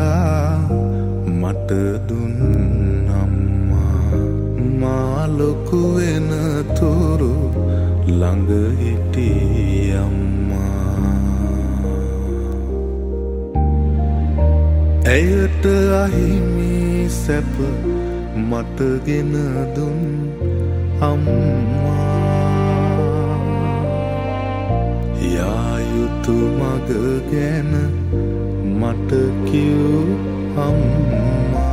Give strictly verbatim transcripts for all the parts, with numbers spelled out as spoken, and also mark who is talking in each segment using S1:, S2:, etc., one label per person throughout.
S1: වෙලා මට දුන් අම්මා මා ලොකු වෙන තුරු ළඟ හිටිය අම්මා ඇයට අහිමි සැප මට ගෙන දුන් අම්මා යා යුතු මග ගැන මට කිව් අම්මා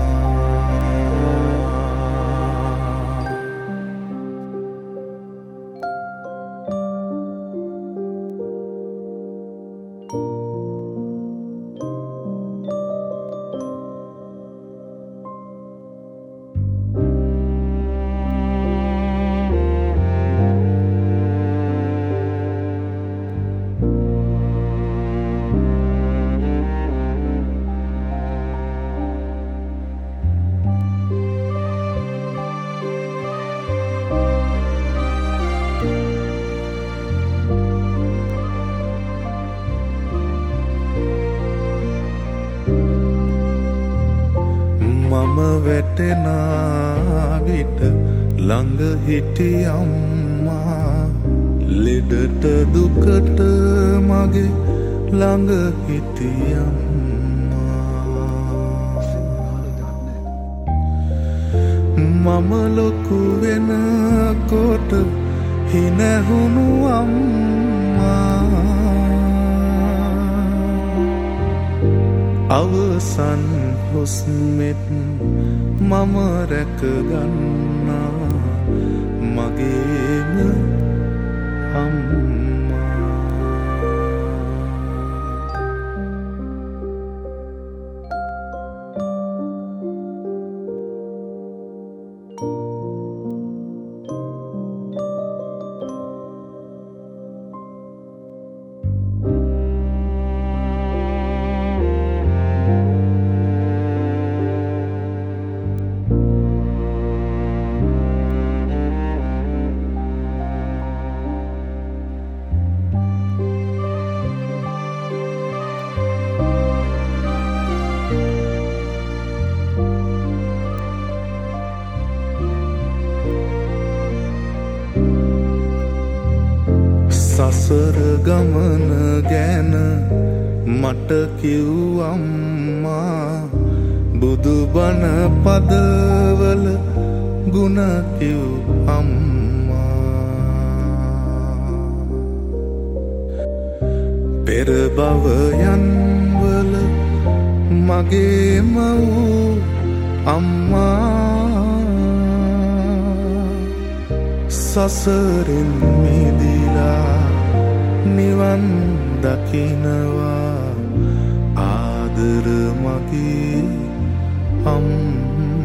S1: මම වැටෙනා විට ළඟ හිටි අම්මා ලෙඩට දුකට මගේ ළඟ හිටි අම්මා මම ලොකු වෙනකොට හිනැහුණු අම්මා අවසන් හුස්මෙත් මම රැකගන්නා මගේම අම්මා සසර ගමන ගැන මට කිව් අම්මා බුදුබණ පදවල ගුණ කිව් අම්මා පෙර භවයන් වල මගේම වූ අම්මා සසරින් මිදිලා නිවන් දකිනවා ආදර මගේ අම්මා